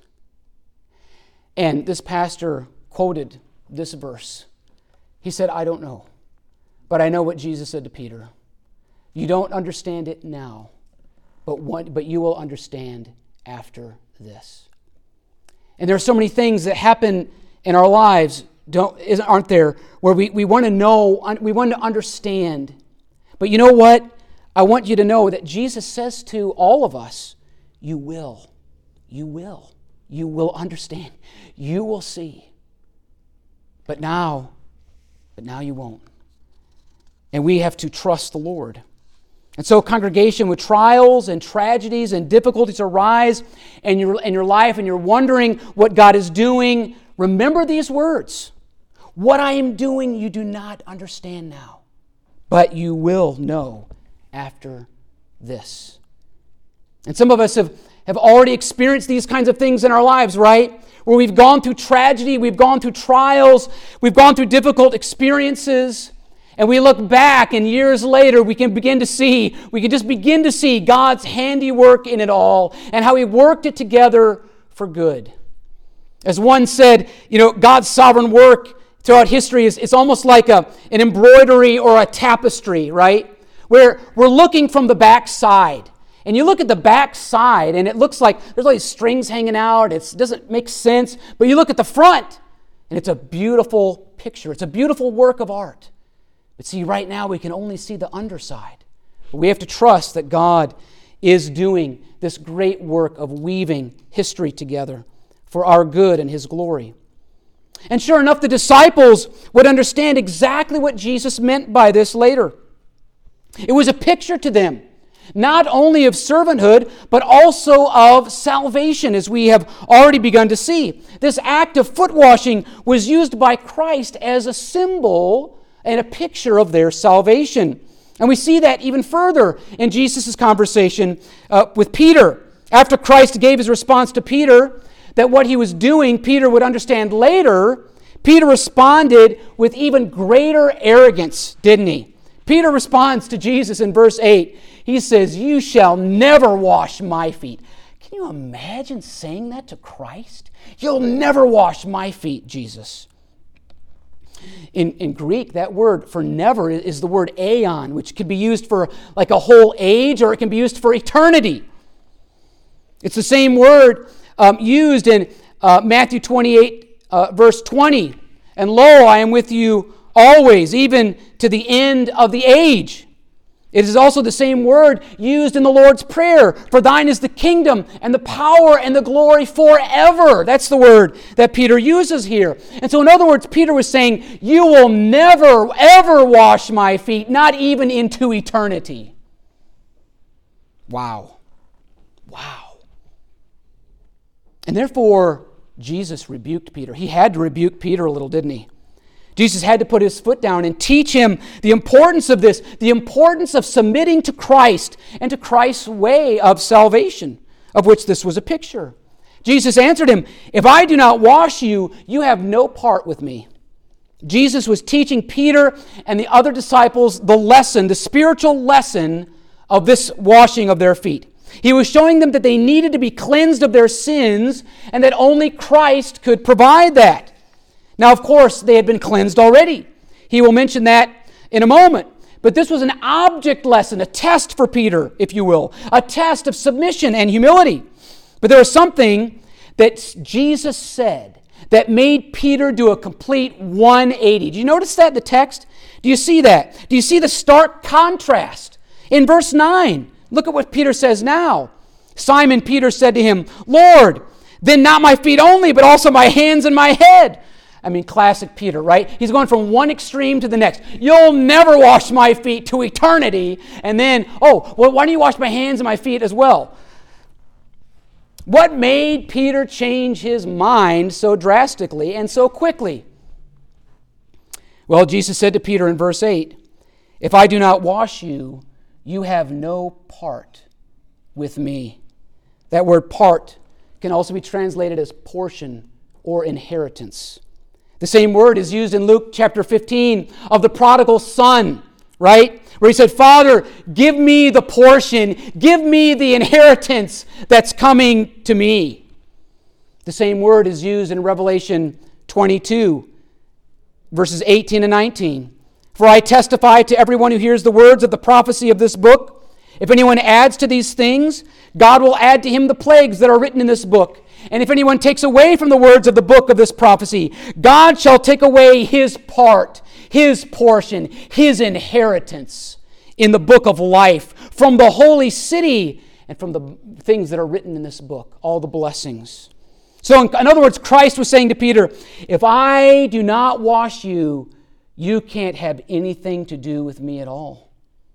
And this pastor quoted this verse. He said, I don't know, but I know what Jesus said to Peter. You don't understand it now, but you will understand after this. And there are so many things that happen in our lives, aren't there, where we want to know, we want to understand. But you know what? I want you to know that Jesus says to all of us, you will understand, you will see. But now you won't. And we have to trust the Lord. And so, congregation, with trials and tragedies and difficulties arise in your life and you're wondering what God is doing, remember these words. What I am doing you do not understand now, but you will know after this. And some of us have already experienced these kinds of things in our lives, right? Where we've gone through tragedy, we've gone through trials, we've gone through difficult experiences, and we look back and years later we can just begin to see God's handiwork in it all and how He worked it together for good. As one said, God's sovereign work throughout history is almost like an embroidery or a tapestry, right? Where we're looking from the back side. And you look at the back side and it looks like there's all these strings hanging out. It doesn't make sense. But you look at the front and it's a beautiful picture. It's a beautiful work of art. But see, right now we can only see the underside. But we have to trust that God is doing this great work of weaving history together for our good and His glory. And sure enough, the disciples would understand exactly what Jesus meant by this later. It was a picture to them, not only of servanthood, but also of salvation, as we have already begun to see. This act of foot washing was used by Christ as a symbol and a picture of their salvation. And we see that even further in Jesus' conversation with Peter. After Christ gave His response to Peter, that what He was doing, Peter would understand later, Peter responded with even greater arrogance, didn't he? Peter responds to Jesus in verse 8. He says, "You shall never wash my feet." Can you imagine saying that to Christ? "You'll never wash my feet, Jesus." In Greek, that word for never is the word aeon, which could be used for like a whole age, or it can be used for eternity. It's the same word used in Matthew 28, verse 20. "And lo, I am with you always, even to the end of the age." It is also the same word used in the Lord's Prayer. "For thine is the kingdom and the power and the glory forever." That's the word that Peter uses here. And so in other words, Peter was saying, you will never, ever wash my feet, not even into eternity. Wow. Wow. And therefore, Jesus rebuked Peter. He had to rebuke Peter a little, didn't he? Jesus had to put His foot down and teach him the importance of this, the importance of submitting to Christ and to Christ's way of salvation, of which this was a picture. Jesus answered him, "If I do not wash you, you have no part with me." Jesus was teaching Peter and the other disciples the lesson, the spiritual lesson of this washing of their feet. He was showing them that they needed to be cleansed of their sins and that only Christ could provide that. Now, of course, they had been cleansed already. He will mention that in a moment. But this was an object lesson, a test for Peter, if you will, a test of submission and humility. But there was something that Jesus said that made Peter do a complete 180. Do you notice that in the text? Do you see that? Do you see the stark contrast? In verse 9, look at what Peter says now. Simon Peter said to Him, "Lord, then not my feet only, but also my hands and my head." I mean, classic Peter, right? He's going from one extreme to the next. "You'll never wash my feet to eternity." And then, "Oh, well, why don't you wash my hands and my feet as well?" What made Peter change his mind so drastically and so quickly? Well, Jesus said to Peter in verse 8, "If I do not wash you, you have no part with me." That word part can also be translated as portion or inheritance. The same word is used in Luke chapter 15 of the prodigal son, right? Where he said, "Father, give me the portion, give me the inheritance that's coming to me." The same word is used in Revelation 22, verses 18 and 19. "For I testify to everyone who hears the words of the prophecy of this book, if anyone adds to these things, God will add to him the plagues that are written in this book. And if anyone takes away from the words of the book of this prophecy, God shall take away his part, his portion, his inheritance in the book of life, from the holy city and from the things that are written in this book," all the blessings. So in other words, Christ was saying to Peter, if I do not wash you, you can't have anything to do with me at all.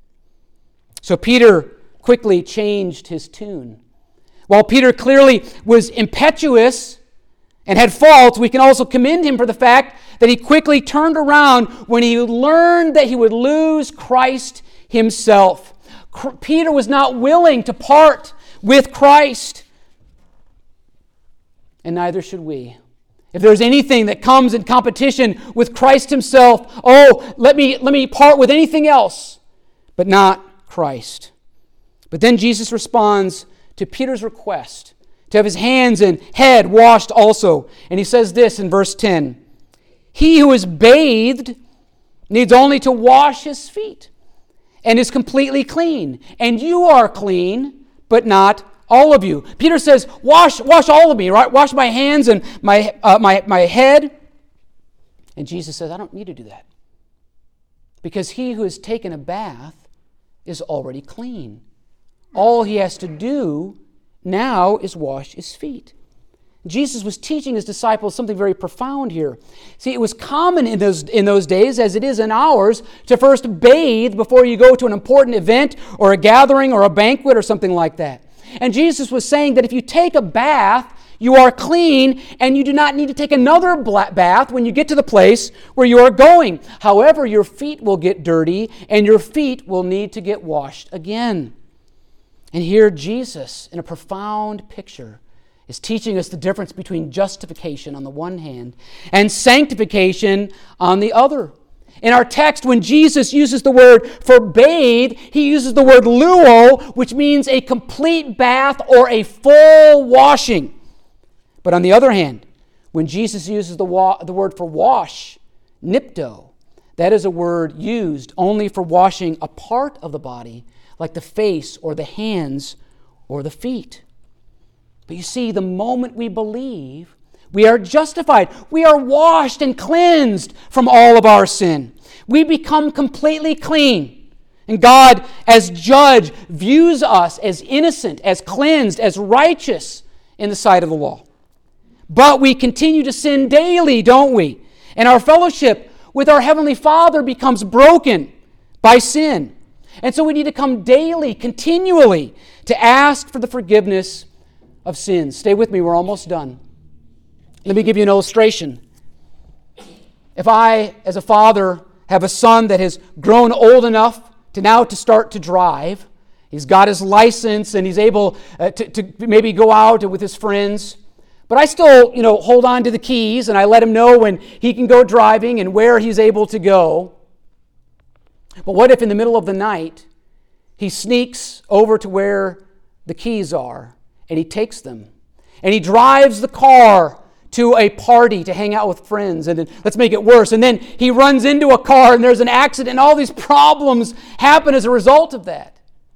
So Peter quickly changed his tune. While Peter clearly was impetuous and had faults, we can also commend him for the fact that he quickly turned around when he learned that he would lose Christ himself. Peter was not willing to part with Christ, and neither should we. If there's anything that comes in competition with Christ himself, let me part with anything else, but not Christ. But then Jesus responds to Peter's request to have his hands and head washed also. And he says this in verse 10, "He who is bathed needs only to wash his feet and is completely clean. And you are clean, but not all of you." Peter says, wash all of me, right? Wash my hands and my head. And Jesus says, I don't need to do that. Because he who has taken a bath is already clean. All he has to do now is wash his feet. Jesus was teaching his disciples something very profound here. See, it was common in those days, as it is in ours, to first bathe before you go to an important event or a gathering or a banquet or something like that. And Jesus was saying that if you take a bath, you are clean, and you do not need to take another bath when you get to the place where you are going. However, your feet will get dirty, and your feet will need to get washed again. And here Jesus, in a profound picture, is teaching us the difference between justification on the one hand and sanctification on the other. In our text, when Jesus uses the word for bathe, he uses the word luo, which means a complete bath or a full washing. But on the other hand, when Jesus uses the word for wash, nipto, that is a word used only for washing a part of the body, like the face or the hands or the feet. But you see, the moment we believe, we are justified. We are washed and cleansed from all of our sin. We become completely clean. And God, as judge, views us as innocent, as cleansed, as righteous in the sight of the law. But we continue to sin daily, don't we? And our fellowship with our Heavenly Father becomes broken by sin. And so we need to come daily, continually, to ask for the forgiveness of sins. Stay with me, we're almost done. Let me give you an illustration. If I, as a father, have a son that has grown old enough to start to drive, he's got his license and he's able to maybe go out with his friends, but I still, hold on to the keys and I let him know when he can go driving and where he's able to go. But what if in the middle of the night he sneaks over to where the keys are and he takes them and he drives the car to a party to hang out with friends, and then, let's make it worse, and then he runs into a car and there's an accident and all these problems happen as a result of that?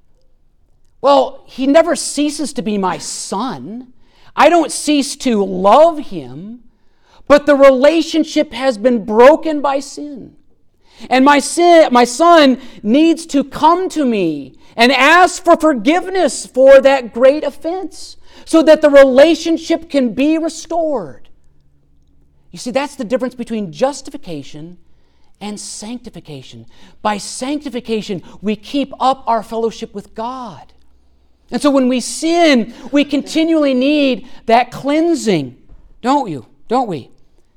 Well, he never ceases to be my son. I don't cease to love him, but the relationship has been broken by sin. And my son needs to come to me and ask for forgiveness for that great offense so that the relationship can be restored. You see, that's the difference between justification and sanctification. By sanctification, we keep up our fellowship with God. And so when we sin, we continually need that cleansing, don't we?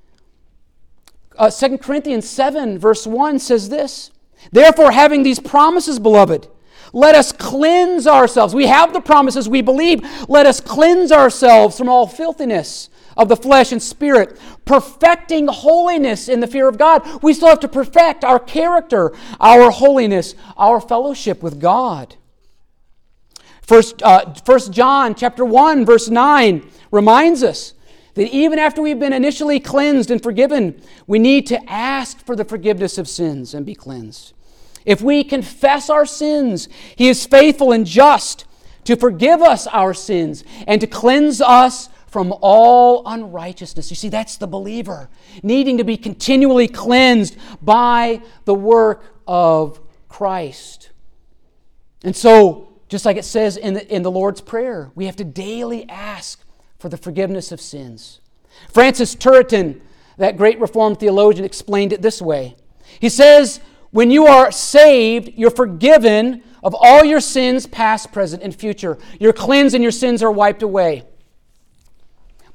2 Corinthians 7 verse 1 says this, "Therefore, having these promises, beloved, let us cleanse ourselves." We have the promises, we believe. Let us cleanse ourselves from all filthiness of the flesh and spirit, perfecting holiness in the fear of God. We still have to perfect our character, our holiness, our fellowship with God. First John chapter 1 verse 9 reminds us that even after we've been initially cleansed and forgiven, we need to ask for the forgiveness of sins and be cleansed. If we confess our sins, He is faithful and just to forgive us our sins and to cleanse us from all unrighteousness. You see, that's the believer, needing to be continually cleansed by the work of Christ. And so, just like it says in the Lord's Prayer, we have to daily ask for the forgiveness of sins. Francis Turretin, that great Reformed theologian, explained it this way. He says, when you are saved, you're forgiven of all your sins, past, present, and future. You're cleansed and your sins are wiped away.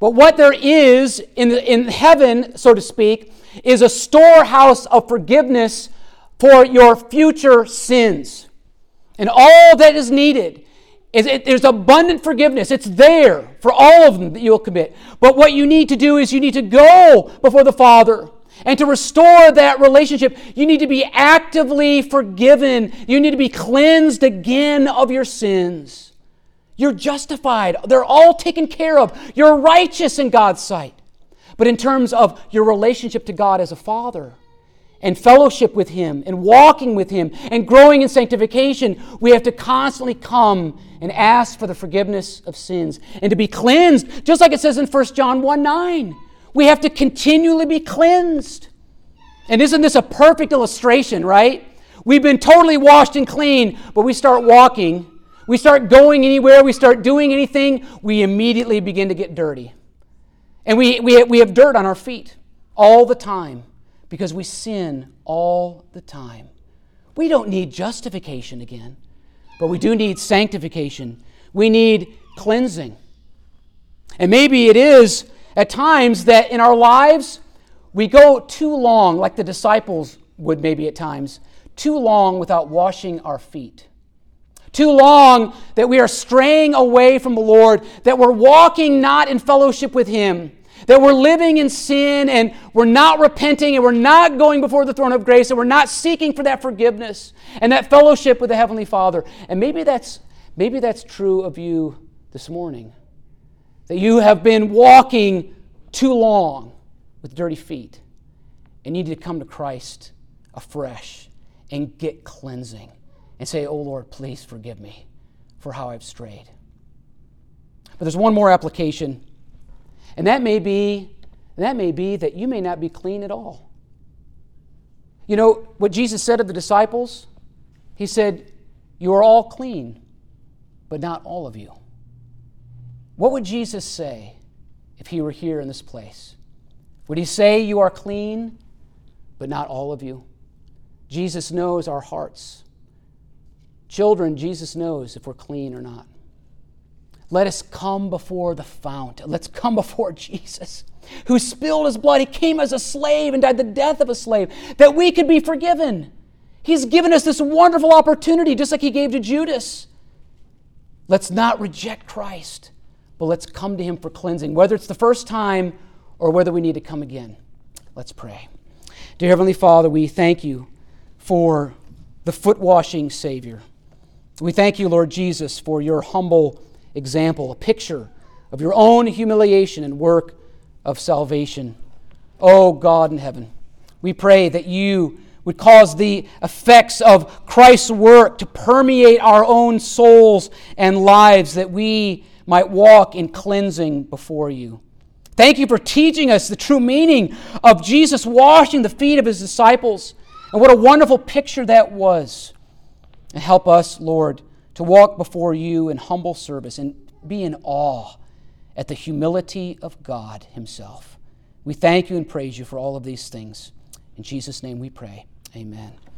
But what there is in heaven, so to speak, is a storehouse of forgiveness for your future sins. And all that is needed is there's abundant forgiveness. It's there for all of them that you'll commit. But what you need to do is you need to go before the Father. And to restore that relationship, you need to be actively forgiven. You need to be cleansed again of your sins. You're justified. They're all taken care of. You're righteous in God's sight. But in terms of your relationship to God as a Father and fellowship with Him and walking with Him and growing in sanctification, we have to constantly come and ask for the forgiveness of sins and to be cleansed, just like it says in 1 John 1:9. We have to continually be cleansed. And isn't this a perfect illustration, right? We've been totally washed and clean, but we start walking, we start going anywhere, we start doing anything, we immediately begin to get dirty. And we have dirt on our feet all the time because we sin all the time. We don't need justification again, but we do need sanctification. We need cleansing. And maybe it is at times that in our lives, we go too long, like the disciples would maybe at times, too long without washing our feet. Too long that we are straying away from the Lord, that we're walking not in fellowship with Him, that we're living in sin and we're not repenting and we're not going before the throne of grace and we're not seeking for that forgiveness and that fellowship with the Heavenly Father. And maybe that's true of you this morning. That you have been walking too long with dirty feet and need to come to Christ afresh and get cleansing and say, "Oh Lord, please forgive me for how I've strayed." But there's one more application, and that may be that you may not be clean at all. You know what Jesus said to the disciples? He said, "You are all clean, but not all of you." What would Jesus say if He were here in this place? Would He say, "You are clean, but not all of you"? Jesus knows our hearts. Children, Jesus knows if we're clean or not. Let us come before the fount. Let's come before Jesus, who spilled His blood. He came as a slave and died the death of a slave, that we could be forgiven. He's given us this wonderful opportunity, just like He gave to Judas. Let's not reject Christ, but let's come to Him for cleansing, whether it's the first time or whether we need to come again. Let's pray. Dear Heavenly Father, we thank You for the foot-washing Savior. We thank You, Lord Jesus, for Your humble example, a picture of Your own humiliation and work of salvation. Oh God in heaven, we pray that You would cause the effects of Christ's work to permeate our own souls and lives, that we might walk in cleansing before You. Thank You for teaching us the true meaning of Jesus washing the feet of His disciples, and what a wonderful picture that was. And help us, Lord, to walk before You in humble service and be in awe at the humility of God Himself. We thank You and praise You for all of these things. In Jesus' name we pray. Amen.